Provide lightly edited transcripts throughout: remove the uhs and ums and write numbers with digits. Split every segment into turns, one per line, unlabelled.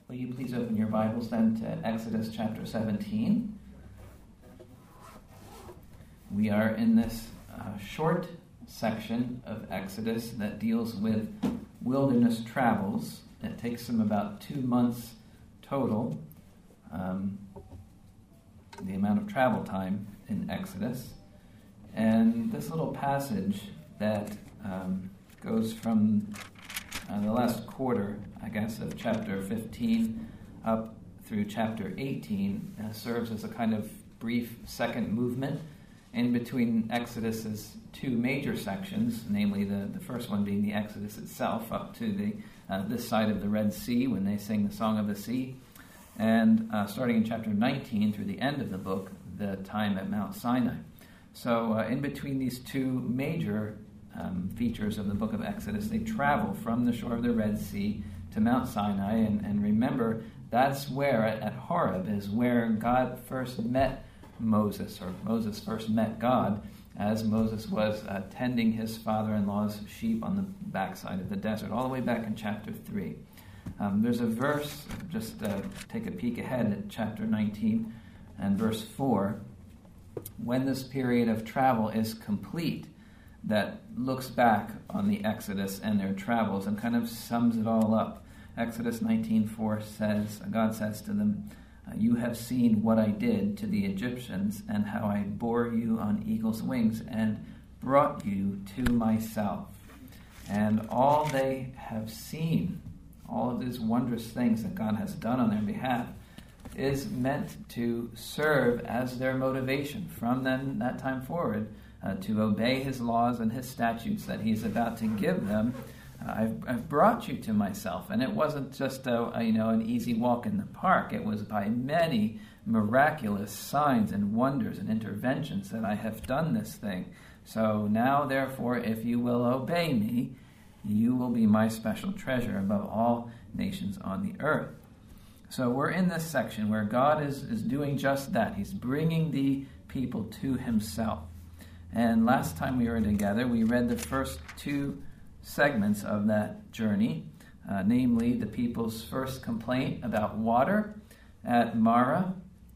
Will you please open your Bibles then to Exodus chapter 17? We are in this short section of Exodus that deals with wilderness travels. It takes them about 2 months total, the amount of travel time in Exodus. And this little passage that goes from the last quarter, I guess, of chapter 15 up through chapter 18 serves as a kind of brief second movement in between Exodus's two major sections, namely the first one being the Exodus itself up to this side of the Red Sea when they sing the Song of the Sea, and starting in chapter 19 through the end of the book, the time at Mount Sinai. So in between these two major features of the book of Exodus, they travel from the shore of the Red Sea to Mount Sinai, and remember, that's where, at Horeb, is where God first met Moses, or Moses first met God, as Moses was tending his father-in-law's sheep on the backside of the desert, all the way back in chapter 3. There's a verse, just take a peek ahead at chapter 19 and verse 4, when this period of travel is complete, that looks back on the Exodus and their travels and kind of sums it all up. Exodus 19:4 says, God says to them, "You have seen what I did to the Egyptians and how I bore you on eagle's wings and brought you to myself." And all they have seen, all of these wondrous things that God has done on their behalf, is meant to serve as their motivation from then that time forward to obey his laws and his statutes that he's about to give them. I've brought you to myself, and it wasn't just an easy walk in the park. It was by many miraculous signs and wonders and interventions that I have done this thing. So now, therefore, if you will obey me, you will be my special treasure above all nations on the earth. So we're in this section where God is doing just that. He's bringing the people to himself. And last time we were together, we read the first two segments of that journey, namely the people's first complaint about water at Marah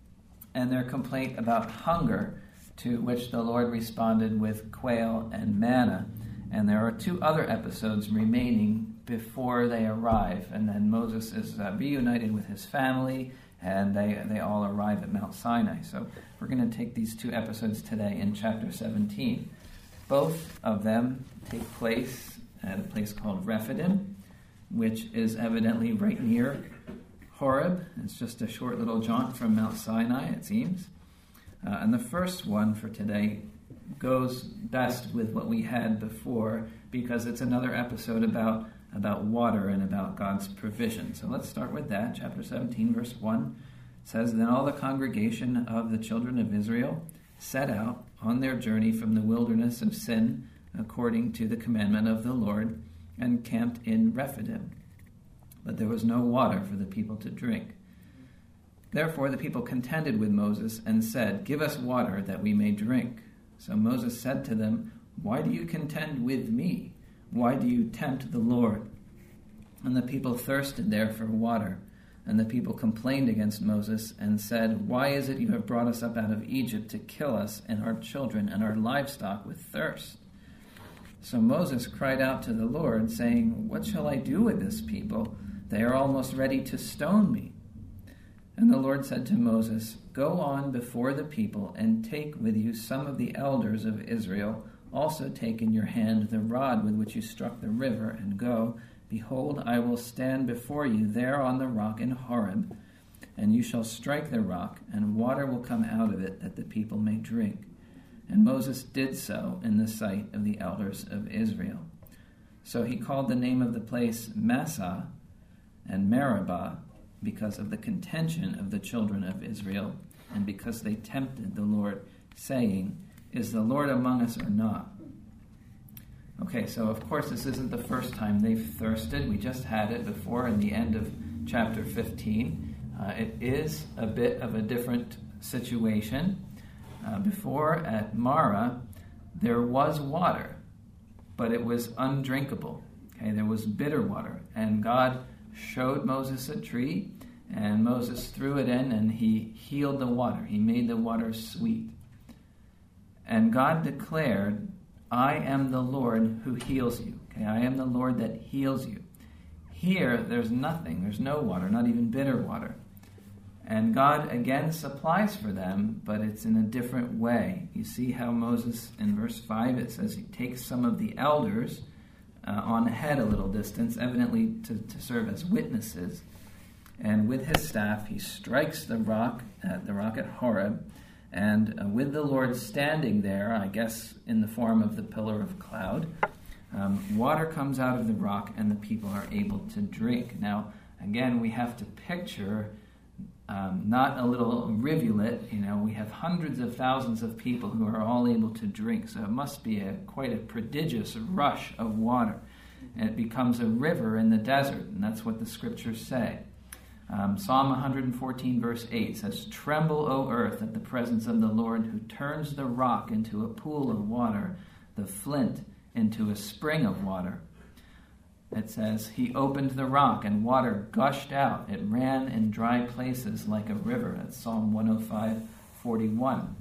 and their complaint about hunger, to which the Lord responded with quail and manna. And there are two other episodes remaining before they arrive, and then Moses is reunited with his family, and they all arrive at Mount Sinai. So we're going to take these two episodes today in chapter 17. Both of them take place at a place called Rephidim, which is evidently right near Horeb. It's just a short little jaunt from Mount Sinai, it seems. And the first one for today goes best with what we had before, because it's another episode about water and about God's provision. So let's start with that. Chapter 17, verse 1 says, "Then all the congregation of the children of Israel set out on their journey from the wilderness of Sin, according to the commandment of the Lord, and camped in Rephidim. But there was no water for the people to drink. Therefore the people contended with Moses and said, 'Give us water that we may drink.' So Moses said to them, 'Why do you contend with me? Why do you tempt the Lord?' And the people thirsted there for water. And the people complained against Moses and said, 'Why is it you have brought us up out of Egypt to kill us and our children and our livestock with thirst?' So Moses cried out to the Lord, saying, 'What shall I do with this people? They are almost ready to stone me.' And the Lord said to Moses, 'Go on before the people and take with you some of the elders of Israel. Also take in your hand the rod with which you struck the river, and go. Behold, I will stand before you there on the rock in Horeb, and you shall strike the rock, and water will come out of it that the people may drink.' And Moses did so in the sight of the elders of Israel. So he called the name of the place Massah and Meribah, because of the contention of the children of Israel, and because they tempted the Lord, saying, 'Is the Lord among us or not?'" Okay, so of course this isn't the first time they've thirsted. We just had it before in the end of chapter 15. It is a bit of a different situation. Before, at Marah, there was water, but it was undrinkable. Okay, there was bitter water, and God showed Moses a tree, and Moses threw it in, and he healed the water. He made the water sweet. And God declared, I am the Lord who heals you. Okay, I am the Lord that heals you. Here, there's nothing. There's no water, not even bitter water. And God again supplies for them, but it's in a different way. You see how Moses, in verse 5, it says he takes some of the elders on ahead a little distance, evidently to serve as witnesses. And with his staff, he strikes the rock at Horeb. And with the Lord standing there, I guess in the form of the pillar of cloud, water comes out of the rock and the people are able to drink. Now, again, we have to picture not a little rivulet. We have hundreds of thousands of people who are all able to drink. So it must be quite a prodigious rush of water. And it becomes a river in the desert, and that's what the scriptures say. Psalm 114 verse 8 says, Tremble, O earth, at the presence of the Lord, who turns the rock into a pool of water, the flint into a spring of water. It says, He opened the rock, and water gushed out. It ran in dry places like a river. That's Psalm 105:41.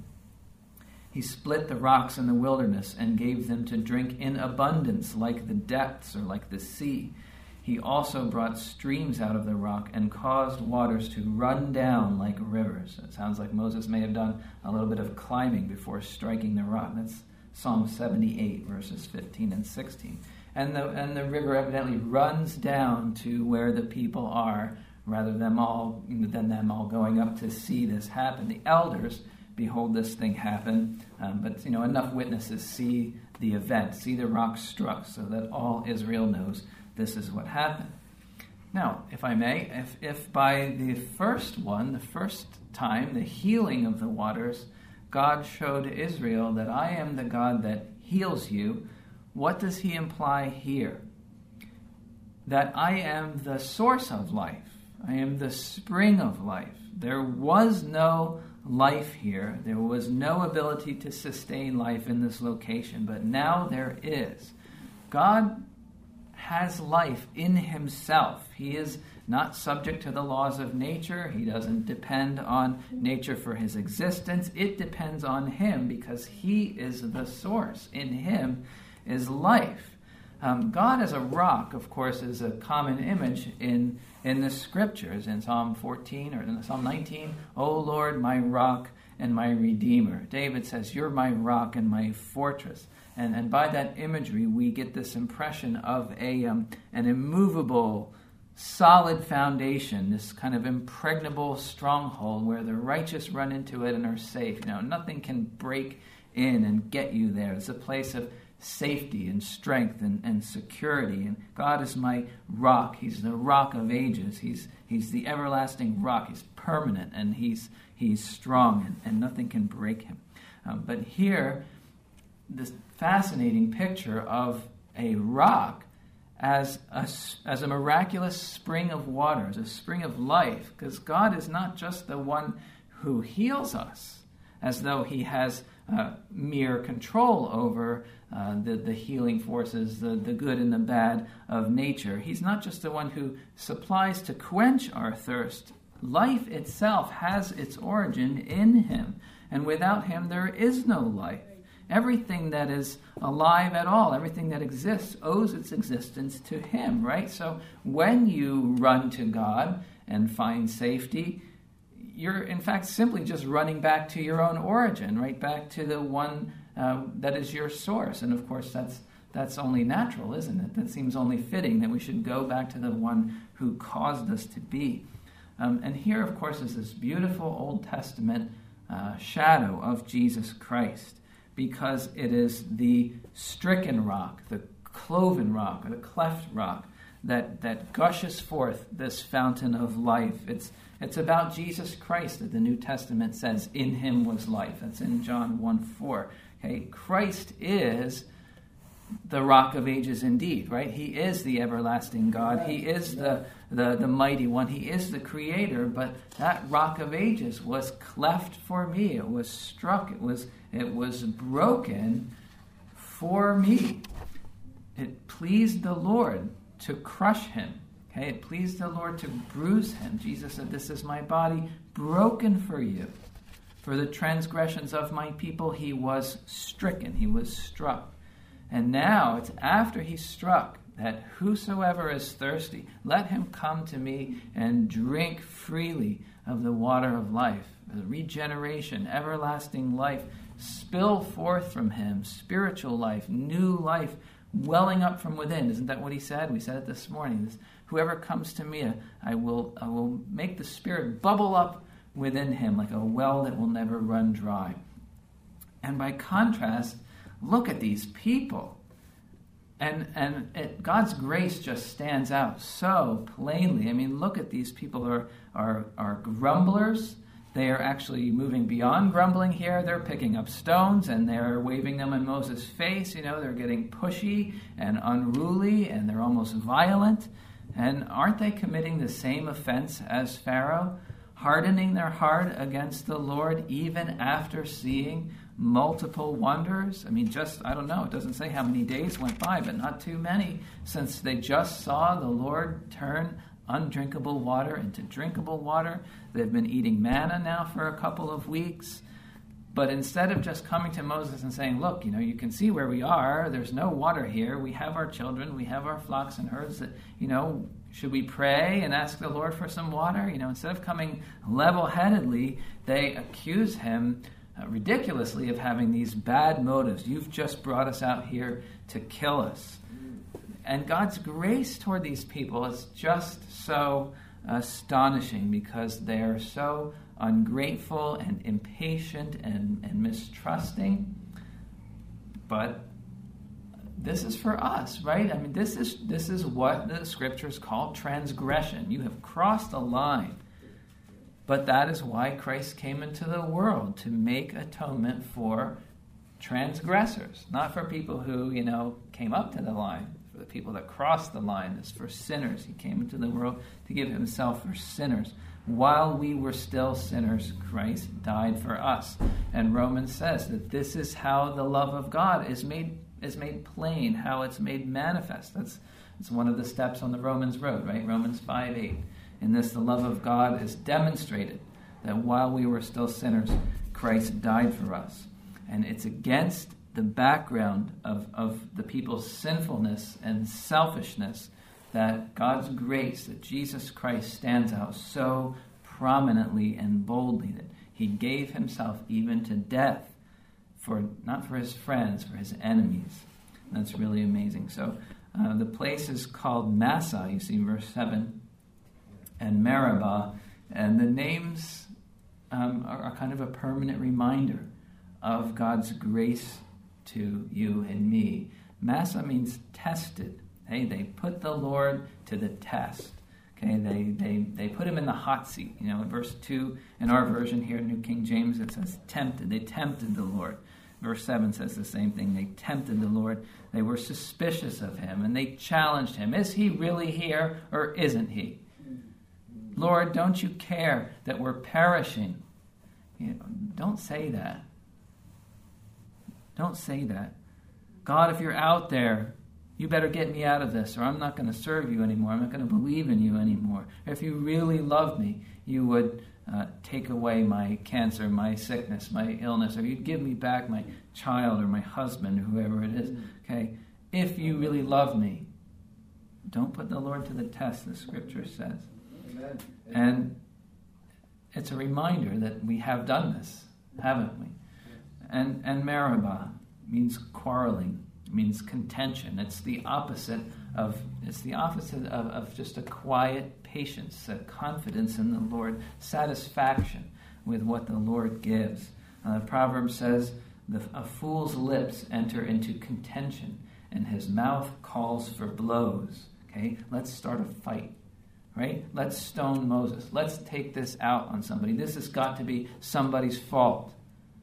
He split the rocks in the wilderness and gave them to drink in abundance, like the depths or like the sea. He also brought streams out of the rock and caused waters to run down like rivers. It sounds like Moses may have done a little bit of climbing before striking the rock. That's Psalm 78, verses 15 and 16. And the river evidently runs down to where the people are, rather than them all going up to see this happen. The elders behold this thing happen, but enough witnesses see the event, see the rock struck, so that all Israel knows this is what happened. Now, if I may, if by the first time, the healing of the waters, God showed Israel that I am the God that heals you, what does he imply here? That I am the source of life. I am the spring of life. There was no life here. There was no ability to sustain life in this location, but now there is. God has life in himself. He is not subject to the laws of nature. He doesn't depend on nature for his existence. It depends on him because he is the source. In him is life. God as a rock, of course, is a common image in the scriptures. In Psalm 14 or in Psalm 19, O Lord, my rock and my redeemer. David says, you're my rock and my fortress. And by that imagery, we get this impression of an immovable, solid foundation, this kind of impregnable stronghold where the righteous run into it and are safe. Nothing can break in and get you there. It's a place of safety and strength and security. And God is my rock. He's the rock of ages. He's the everlasting rock. He's permanent and he's strong and nothing can break him. But here, this fascinating picture of a rock as a miraculous spring of water, as a spring of life, because God is not just the one who heals us, as though he has mere control over the healing forces, the good and the bad of nature. He's not just the one who supplies to quench our thirst. Life itself has its origin in him, and without him there is no life. Everything that is alive at all, everything that exists, owes its existence to him, right? So when you run to God and find safety, you're in fact simply just running back to your own origin, right? Back to the one that is your source. And of course that's only natural, isn't it? That seems only fitting that we should go back to the one who caused us to be. And here, of course, is this beautiful Old Testament shadow of Jesus Christ, because it is the stricken rock, the cloven rock, or the cleft rock that gushes forth this fountain of life. It's about Jesus Christ that the New Testament says, in him was life. That's in John 1:4. Okay, Christ is the rock of ages indeed, right? He is the everlasting God. He is the mighty one. He is the creator, but that rock of ages was cleft for me. It was struck. It was broken for me. It pleased the Lord to crush him. Okay, it pleased the Lord to bruise him. Jesus said, this is my body broken for you. For the transgressions of my people he was stricken, he was struck. And now it's after he's struck that whosoever is thirsty, let him come to me and drink freely of the water of life. The regeneration, everlasting life, spill forth from him, spiritual life, new life, welling up from within. Isn't that what he said? We said it this morning. Whoever comes to me, I will make the Spirit bubble up within him like a well that will never run dry. And by contrast, look at these people. And God's grace just stands out so plainly. I mean, look at these people are grumblers. They are actually moving beyond grumbling here. They're picking up stones and they're waving them in Moses' face. They're getting pushy and unruly and they're almost violent. And aren't they committing the same offense as Pharaoh? Hardening their heart against the Lord even after seeing multiple wonders? I mean, I don't know, it doesn't say how many days went by, but not too many, since they just saw the Lord turn undrinkable water into drinkable water. They've been eating manna now for a couple of weeks. But instead of just coming to Moses and saying, look, you can see where we are. There's no water here. We have our children. We have our flocks and herds. That, should we pray and ask the Lord for some water? Instead of coming level-headedly, they accuse him ridiculously of having these bad motives. You've just brought us out here to kill us. And God's grace toward these people is just so astonishing because they are so ungrateful and impatient and mistrusting. But this is for us, right? I mean, this is what the scriptures call transgression. You have crossed a line. But that is why Christ came into the world, to make atonement for transgressors, not for people who, came up to the line. For the people that crossed the line, it's for sinners. He came into the world to give himself for sinners. While we were still sinners, Christ died for us. And Romans says that this is how the love of God is made plain, how it's made manifest. It's one of the steps on the Romans road, right? Romans 5:8. In this, the love of God is demonstrated, that while we were still sinners, Christ died for us. And it's against the background of the people's sinfulness and selfishness that God's grace, that Jesus Christ stands out so prominently and boldly, that he gave himself even to death, not for his friends, for his enemies. And that's really amazing. So the place is called Massah, you see, verse 7, and Meribah, and the names are kind of a permanent reminder of God's grace to you and me. Massah means tested. Hey, they put the Lord to the test. Okay, they put him in the hot seat. In verse 2, in our version here, New King James, it says tempted. They tempted the Lord. Verse 7 says the same thing. They tempted the Lord. They were suspicious of him, and they challenged him. Is he really here, or isn't he? Lord, don't you care that we're perishing? Don't say that. Don't say that. God, if you're out there, you better get me out of this, or I'm not going to serve you anymore. I'm not going to believe in you anymore. If you really love me, you would take away my cancer, my sickness, my illness, or you'd give me back my child or my husband, or whoever it is. Okay, if you really love me, don't put the Lord to the test, the scripture says. Amen. And it's a reminder that we have done this, haven't we? And Meribah means quarreling, means contention. It's the opposite of just a quiet patience, a confidence in the Lord, satisfaction with what the Lord gives. The proverb says, a fool's lips enter into contention, and his mouth calls for blows. Okay, let's start a fight. Right? Let's stone Moses. Let's take this out on somebody. This has got to be somebody's fault.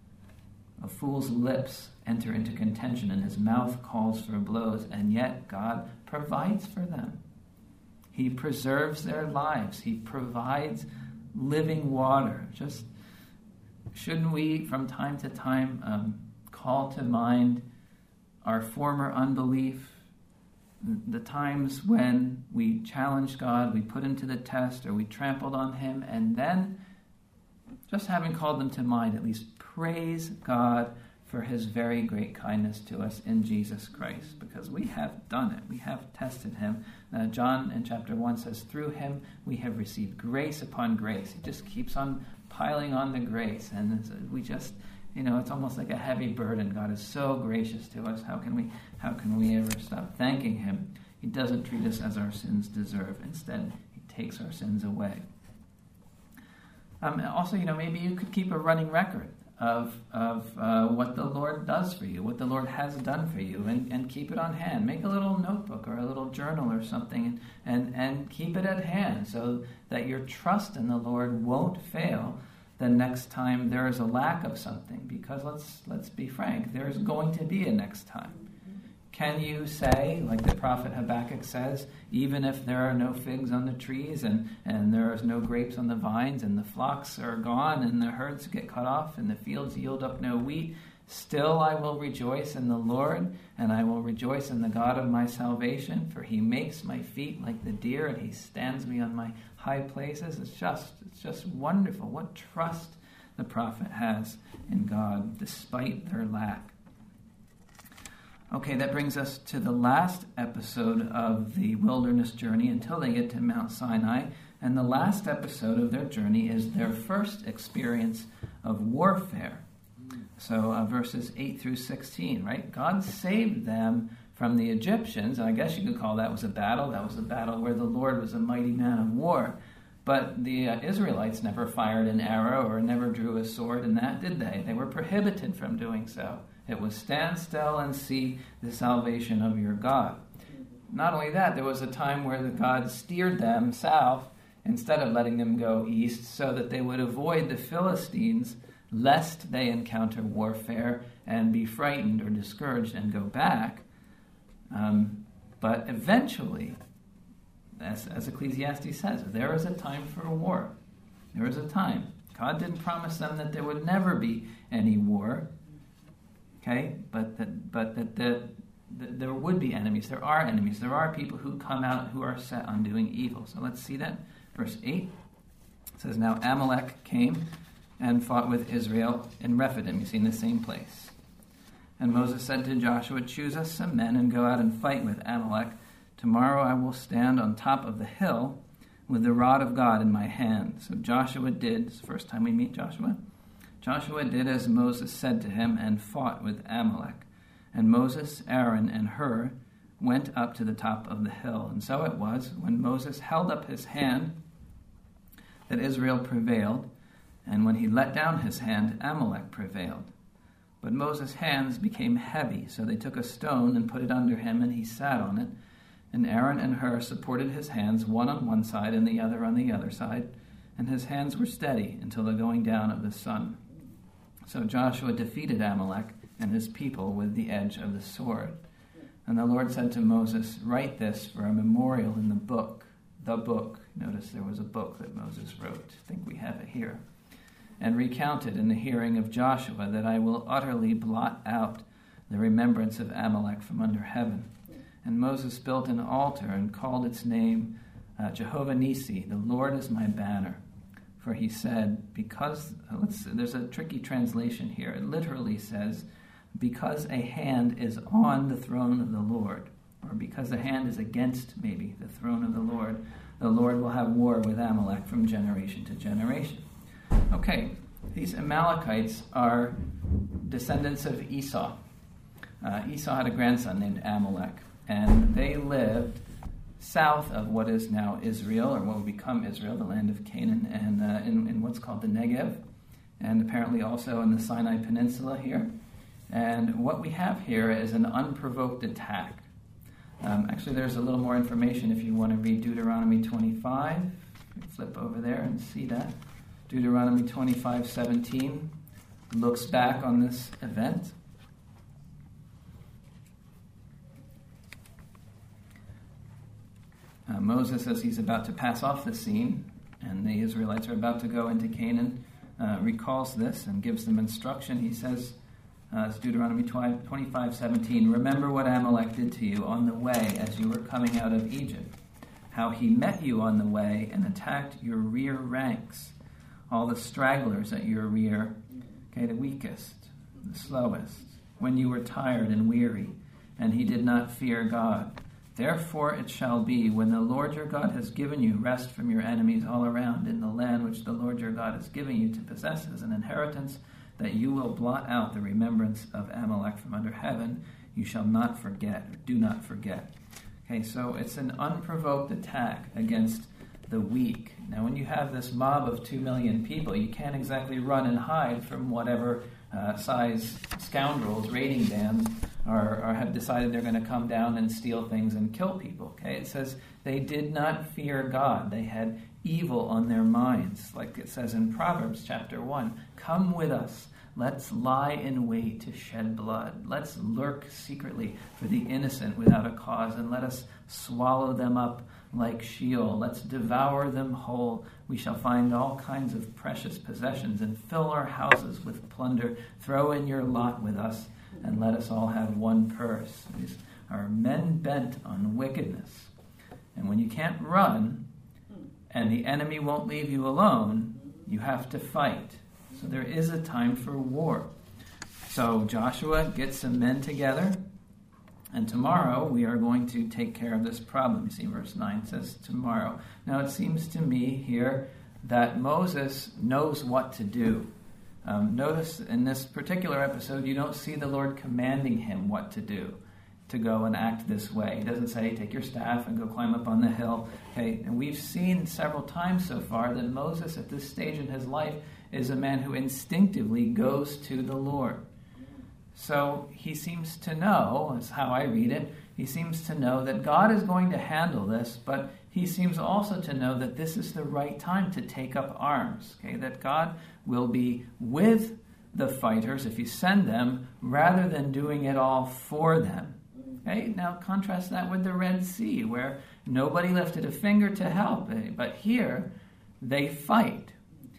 A fool's lips enter into contention, and his mouth calls for blows, and yet God provides for them. He preserves their lives. He provides living water. Just shouldn't we, from time to time, call to mind our former unbelief, the times when we challenged God, we put him to the test, or we trampled on him, and then, just having called them to mind, at least praise God for his very great kindness to us in Jesus Christ, because we have done it. We have tested him. John in chapter 1 says, through him we have received grace upon grace. He just keeps on piling on the grace, and we just, it's almost like a heavy burden. God is so gracious to us. How can we ever stop thanking him? He doesn't treat us as our sins deserve. Instead, he takes our sins away. Also, maybe you could keep a running record of what the Lord does for you, what the Lord has done for you, and keep it on hand. Make a little notebook or a little journal or something, and keep it at hand so that your trust in the Lord won't fail the next time there is a lack of something. Because let's be frank, there is going to be a next time. Can you say, like the prophet Habakkuk says, even if there are no figs on the trees and there is no grapes on the vines and the flocks are gone and the herds get cut off and the fields yield up no wheat, still I will rejoice in the Lord, and I will rejoice in the God of my salvation, for he makes my feet like the deer and he stands me on my high places. It's just wonderful what trust the prophet has in God despite their lack. Okay, that brings us to the last episode of the wilderness journey until they get to Mount Sinai. And the last episode of their journey is their first experience of warfare. So verses 8 through 16, right? God saved them from the Egyptians. And I guess you could call that was a battle. That was a battle where the Lord was a mighty man of war. But the Israelites never fired an arrow or never drew a sword in that, did they? They were prohibited from doing so. It was stand still and see the salvation of your God. Not only that, there was a time where God steered them south instead of letting them go east so that they would avoid the Philistines lest they encounter warfare and be frightened or discouraged and go back. But eventually, as Ecclesiastes says, there is a time for a war. There is a time. God didn't promise them that there would never be any war. Okay, but that there would be enemies. There are enemies. There are people who come out who are set on doing evil. So let's see that. Verse 8 it says, now Amalek came and fought with Israel in Rephidim. You see, in the same place. And Moses said to Joshua, choose us some men and go out and fight with Amalek. Tomorrow I will stand on top of the hill with the rod of God in my hand. So Joshua did. It's the first time we meet Joshua. Joshua did as Moses said to him and fought with Amalek. And Moses, Aaron, and Hur went up to the top of the hill. And so it was, when Moses held up his hand, that Israel prevailed. And when he let down his hand, Amalek prevailed. But Moses' hands became heavy, so they took a stone and put it under him, and he sat on it. And Aaron and Hur supported his hands, one on one side and the other on the other side. And his hands were steady until the going down of the sun. So Joshua defeated Amalek and his people with the edge of the sword. And the Lord said to Moses, write this for a memorial in the book. The book. Notice there was a book that Moses wrote. I think we have it here. And recount it in the hearing of Joshua, that I will utterly blot out the remembrance of Amalek from under heaven. And Moses built an altar and called its name Jehovah Nissi, the Lord is my banner. For he said, there's a tricky translation here. It literally says, because a hand is on the throne of the Lord, or because a hand is against, maybe, the throne of the Lord will have war with Amalek from generation to generation. Okay, these Amalekites are descendants of Esau. Esau had a grandson named Amalek, and they lived south of what is now Israel, or what would become Israel, the land of Canaan, and in what's called the Negev, and apparently also in the Sinai Peninsula here. And what we have here is an unprovoked attack. Actually, there's a little more information if you want to read Deuteronomy 25. Flip over there and see that. Deuteronomy 25:17 looks back on this event. Moses, as he's about to pass off the scene, and the Israelites are about to go into Canaan, recalls this and gives them instruction. He says, It's Deuteronomy 25:17. Remember what Amalek did to you on the way as you were coming out of Egypt, how he met you on the way and attacked your rear ranks, all the stragglers at your rear, okay, the weakest, the slowest, when you were tired and weary, and he did not fear God. Therefore it shall be, when the Lord your God has given you rest from your enemies all around in the land which the Lord your God is giving you to possess as an inheritance, that you will blot out the remembrance of Amalek from under heaven. You shall not forget, or do not forget. Okay, so it's an unprovoked attack against the weak. Now, when you have this mob of 2 million people, you can't exactly run and hide from whatever size scoundrels, raiding bands, or have decided they're going to come down and steal things and kill people. Okay, it says they did not fear God. They had evil on their minds, like it says in Proverbs chapter 1. Come with us. Let's lie in wait to shed blood. Let's lurk secretly for the innocent without a cause, and let us swallow them up like Sheol. Let's devour them whole. We shall find all kinds of precious possessions and fill our houses with plunder. Throw in your lot with us, and let us all have one purse. These are men bent on wickedness. And when you can't run, and the enemy won't leave you alone, you have to fight. So there is a time for war. So Joshua gets some men together, and tomorrow we are going to take care of this problem. You see, verse 9 says tomorrow. Now it seems to me here that Moses knows what to do. Notice in this particular episode, you don't see the Lord commanding him what to do, to go and act this way. He doesn't say, take your staff and go climb up on the hill. Okay, and we've seen several times so far that Moses at this stage in his life is a man who instinctively goes to the Lord. So he seems to know, that's how I read it, he seems to know that God is going to handle this, but he seems also to know that this is the right time to take up arms, okay? That God will be with the fighters if you send them, rather than doing it all for them. Okay? Now contrast that with the Red Sea, where nobody lifted a finger to help, but here they fight.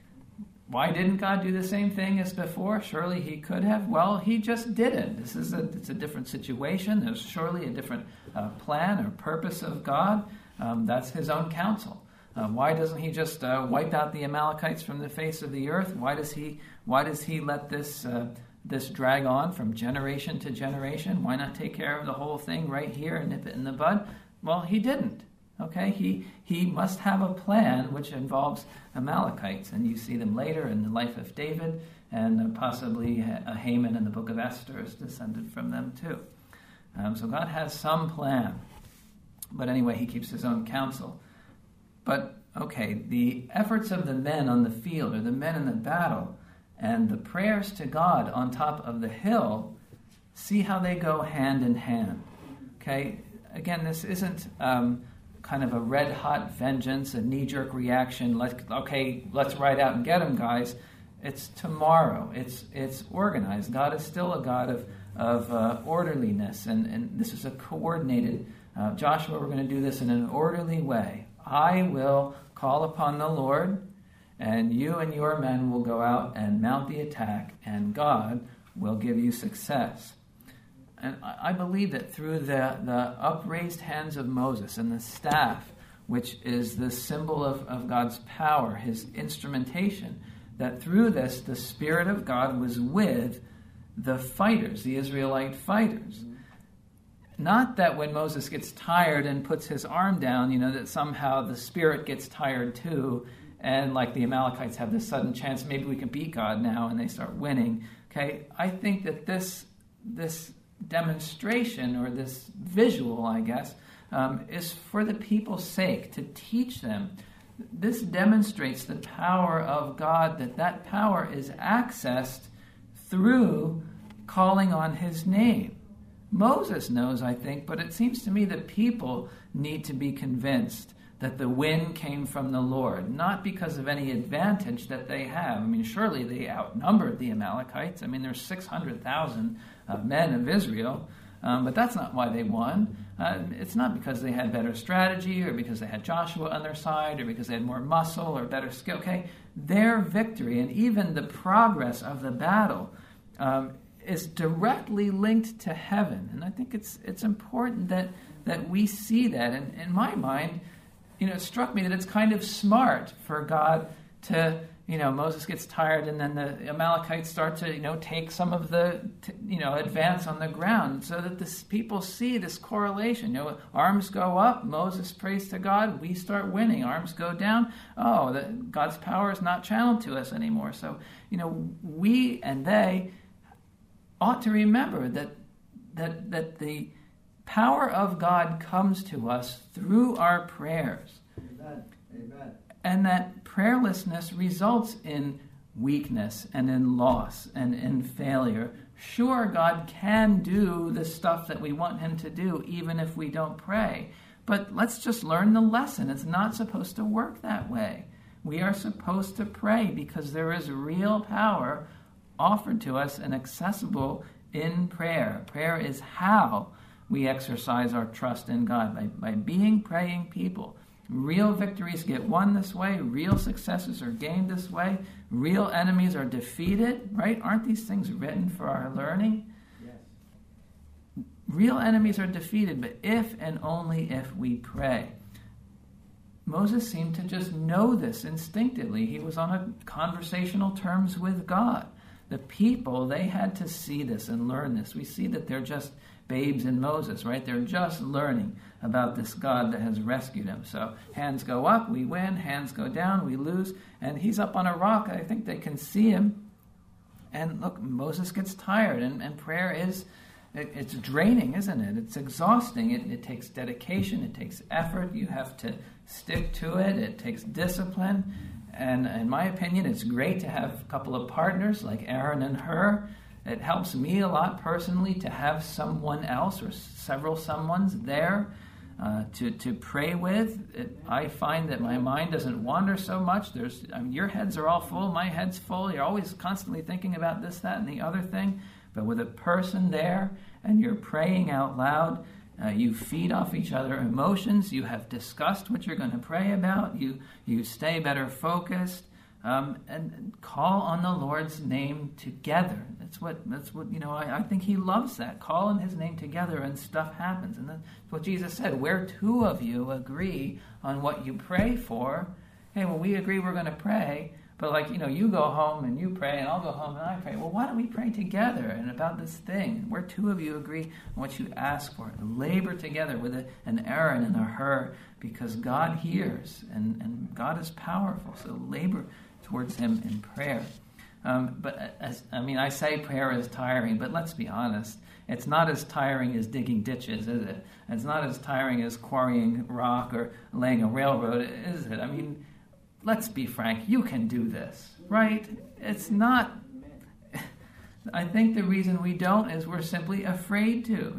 Why didn't God do the same thing as before? Surely he could have. Well, he just didn't. It's a different situation. There's surely a different plan or purpose of God. That's his own counsel. Why doesn't he just wipe out the Amalekites from the face of the earth? Why does he let this drag on from generation to generation? Why not take care of the whole thing right here and nip it in the bud? Well, he didn't. Okay, he must have a plan which involves Amalekites, and you see them later in the life of David, and possibly Haman in the book of Esther is descended from them too. So God has some plan, but anyway, he keeps his own counsel. But okay, the efforts of the men on the field, or the men in the battle, and the prayers to God on top of the hill, see how they go hand in hand. Okay, again, this isn't kind of a red-hot vengeance, a knee-jerk reaction, let's ride out and get them, guys. It's tomorrow. It's organized. God is still a God of orderliness, and this is a coordinated, Joshua, we're going to do this in an orderly way. I will call upon the Lord, and you and your men will go out and mount the attack, and God will give you success. And I believe that through the upraised hands of Moses and the staff, which is the symbol of God's power, his instrumentation, that through this, the Spirit of God was with the fighters, the Israelite fighters. Not that when Moses gets tired and puts his arm down, that somehow the Spirit gets tired too, and like the Amalekites have this sudden chance, maybe we can beat God now, and they start winning. Okay, I think that this demonstration, or this visual, I guess, is for the people's sake, to teach them. This demonstrates the power of God, that power is accessed through calling on his name. Moses knows, I think, but it seems to me that people need to be convinced that the win came from the Lord, not because of any advantage that they have. I mean, surely they outnumbered the Amalekites. I mean, there's 600,000 men of Israel, but that's not why they won. It's not because they had better strategy, or because they had Joshua on their side, or because they had more muscle or better skill. Okay, their victory and even the progress of the battle is directly linked to heaven. And I think it's important that we see that. And in my mind, it struck me that it's kind of smart for God to, Moses gets tired, and then the Amalekites start to, take some of the, advance on the ground, so that the people see this correlation. Arms go up, Moses prays to God, we start winning. Arms go down, God's power is not channeled to us anymore. So, we and they ought to remember that the power of God comes to us through our prayers.
Amen. Amen.
And that prayerlessness results in weakness and in loss and in failure. Sure, God can do the stuff that we want him to do, even if we don't pray. But let's just learn the lesson. It's not supposed to work that way. We are supposed to pray because there is real power offered to us and accessible in prayer. Prayer is how we exercise our trust in God, by being praying people. Real victories get won this way. Real successes are gained this way. Real enemies are defeated, right? Aren't these things written for our learning?
Yes.
Real enemies are defeated, but if and only if we pray. Moses seemed to just know this instinctively. He was on a conversational terms with God. The people, they had to see this and learn this. We see that they're just babes in Moses, right? They're just learning about this God that has rescued him. So hands go up, we win. Hands go down, we lose. And he's up on a rock. I think they can see him. And look, Moses gets tired. And prayer it's draining, isn't it? It's exhausting. It takes dedication. It takes effort. You have to stick to it. It takes discipline. And in my opinion, it's great to have a couple of partners like Aaron and Hur. It helps me a lot personally to have someone else or several someones there to pray with. I find that my mind doesn't wander so much. Your heads are all full, my head's full. You're always constantly thinking about this, that, and the other thing. But with a person there and you're praying out loud, you feed off each other emotions. You have discussed what you're going to pray about. You stay better focused. And call on the Lord's name together. That's what I think he loves that. Call on his name together and stuff happens. And that's what Jesus said. Where two of you agree on what you pray for, hey, well, we agree we're going to pray, but you go home and you pray and I'll go home and I pray. Well, why don't we pray together and about this thing? Where two of you agree on what you ask for. Labor together with an Aaron and a Hur, because God hears and God is powerful. So labor towards him in prayer. I say prayer is tiring, but let's be honest. It's not as tiring as digging ditches, is it? It's not as tiring as quarrying rock or laying a railroad, is it? Let's be frank. You can do this, right? It's not. I think the reason we don't is we're simply afraid to.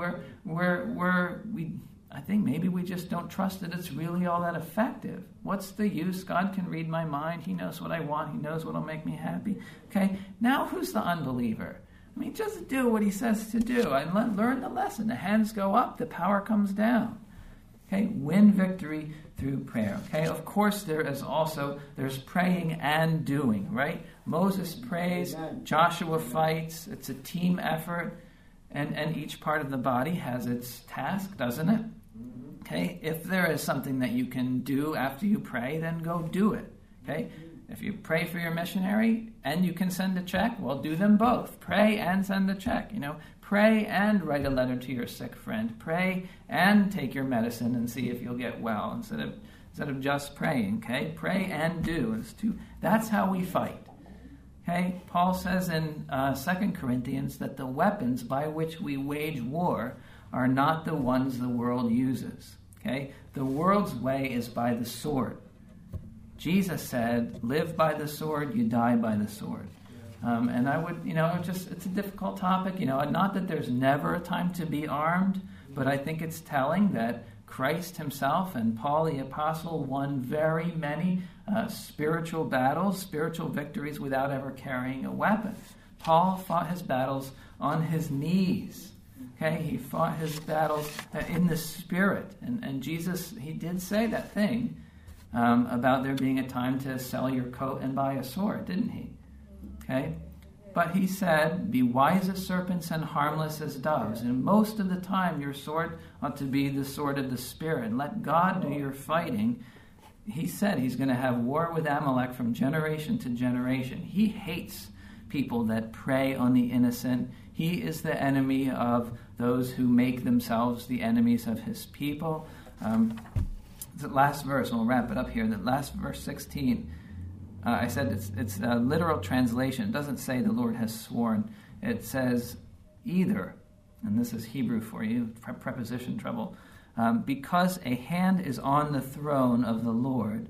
I think maybe we just don't trust that it's really all that effective. What's the use? God can read my mind. He knows what I want. He knows what will make me happy. Okay, now who's the unbeliever? Just do what he says to do and learn the lesson. The hands go up, the power comes down. Okay, win victory through prayer. Okay, of course there's praying and doing, right? Moses prays, Joshua fights. It's a team effort, and each part of the body has its task, doesn't it? Okay, if there is something that you can do after you pray, then go do it. Okay, if you pray for your missionary and you can send a check, well, do them both. Pray and send a check. Pray and write a letter to your sick friend. Pray and take your medicine and see if you'll get well instead of just praying. Okay, pray and do. That's how we fight. Okay, Paul says in 2 Corinthians that the weapons by which we wage war are not the ones the world uses. Okay, the world's way is by the sword. Jesus said, live by the sword, you die by the sword. And I would, it's a difficult topic, not that there's never a time to be armed, but I think it's telling that Christ himself and Paul the Apostle won very many spiritual battles, spiritual victories without ever carrying a weapon. Paul fought his battles on his knees. Okay, he fought his battles in the Spirit. And Jesus, he did say that thing about there being a time to sell your coat and buy a sword, didn't he? Okay, But he said, be wise as serpents and harmless as doves. And most of the time, your sword ought to be the sword of the Spirit. Let God do your fighting. He said he's going to have war with Amalek from generation to generation. He hates people that prey on the innocent. He is the enemy of those who make themselves the enemies of his people. The last verse, and we'll wrap it up here, that last verse 16, I said it's a literal translation. It doesn't say the Lord has sworn. It says either, and this is Hebrew for you, preposition trouble, because a hand is on the throne of the Lord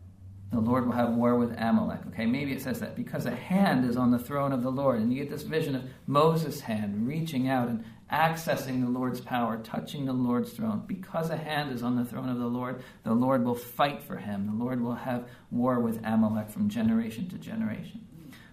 will have war with Amalek. Okay, maybe it says that. Because a hand is on the throne of the Lord. And you get this vision of Moses' hand reaching out and accessing the Lord's power, touching the Lord's throne. Because a hand is on the throne of the Lord will fight for him. The Lord will have war with Amalek from generation to generation.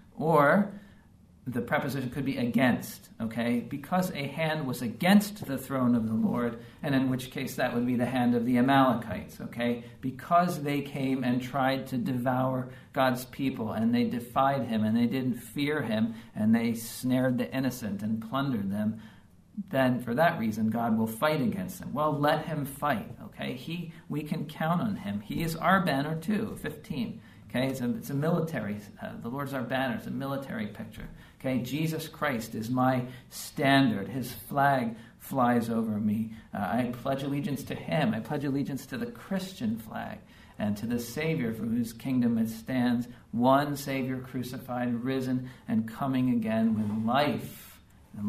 Or the preposition could be against, okay? Because a hand was against the throne of the Lord, and in which case that would be the hand of the Amalekites, okay? Because they came and tried to devour God's people, and they defied him, and they didn't fear him, and they snared the innocent and plundered them, then for that reason God will fight against them. Well, let him fight, okay? We can count on him. He is our banner too, 15. Okay, it's a military, the Lord's our banner, it's a military picture. Okay, Jesus Christ is my standard. His flag flies over me. I pledge allegiance to him. I pledge allegiance to the Christian flag and to the Savior for whose kingdom it stands. One Savior crucified, risen, and coming again with life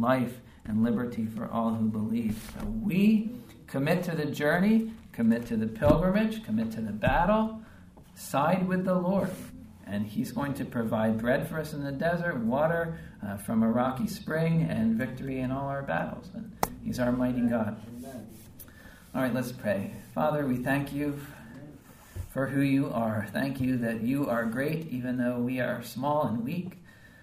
and liberty for all who believe. So we commit to the journey, commit to the pilgrimage, commit to the battle, side with the Lord, and he's going to provide bread for us in the desert, water from a rocky spring, and victory in all our battles. And he's our mighty God. All right, let's pray. Father, we thank you for who you are. Thank you that you are great, even though we are small and weak.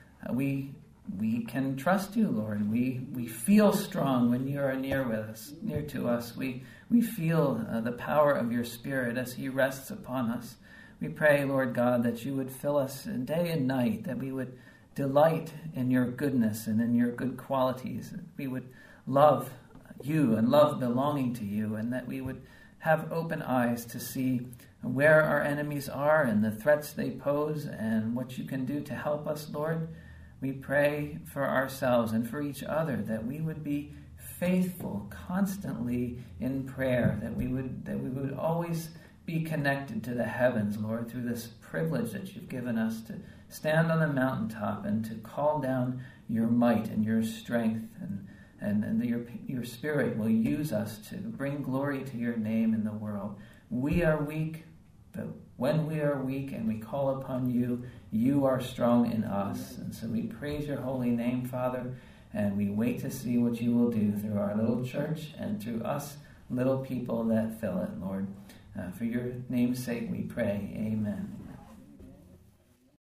We can trust you, Lord. We feel strong when you are near to us. We feel the power of your Spirit as he rests upon us. We pray, Lord God, that you would fill us day and night, that we would delight in your goodness and in your good qualities, that we would love you and love belonging to you, and that we would have open eyes to see where our enemies are and the threats they pose and what you can do to help us, Lord. We pray for ourselves and for each other that we would be faithful constantly in prayer, that we would always be connected to the heavens, Lord, through this privilege that you've given us to stand on the mountaintop and to call down your might and your strength, and your Spirit will use us to bring glory to your name in the world. We are weak, but when we are weak and we call upon you, you are strong in us. And so we praise your holy name, Father, and we wait to see what you will do through our little church and through us little people that fill it, Lord. For your name's sake we pray. Amen.